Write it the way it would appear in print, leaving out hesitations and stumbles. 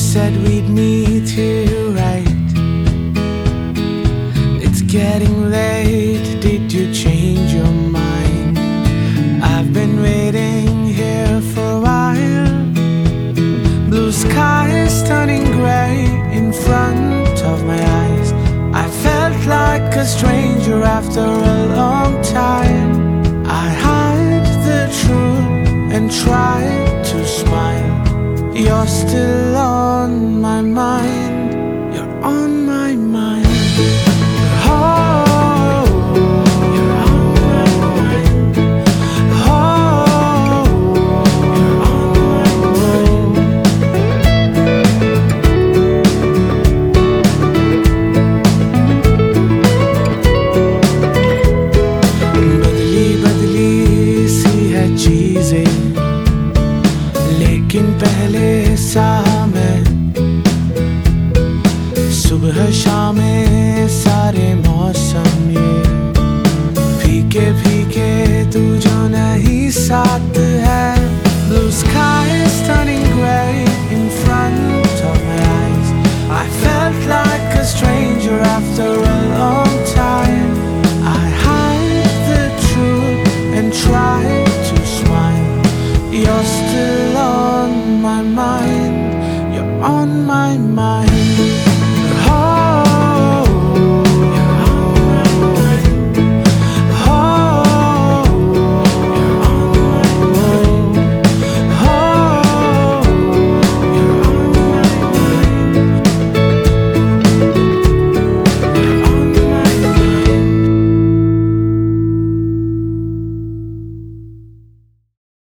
said we'd meet here right. It's getting late, did you change your mind? I've been waiting here for a while. Blue skies turning gray in front of my eyes. I felt like a stranger after a long time. I hide the truth and try to smile. You're still on my mind. You're on my mind. Oh, you're on my mind. Oh, you're on my mind. बदली बदली सी है चीजें, लेकिन पहले सा मैं। सुबह शाम सारे मौसम ये फीके फीके, तू जो नहीं साथ है। Blue skies turning gray in front of my eyes. I felt like a stranger after a long time. I hide the truth and try to smile. You're still on my mind. You're on my mind.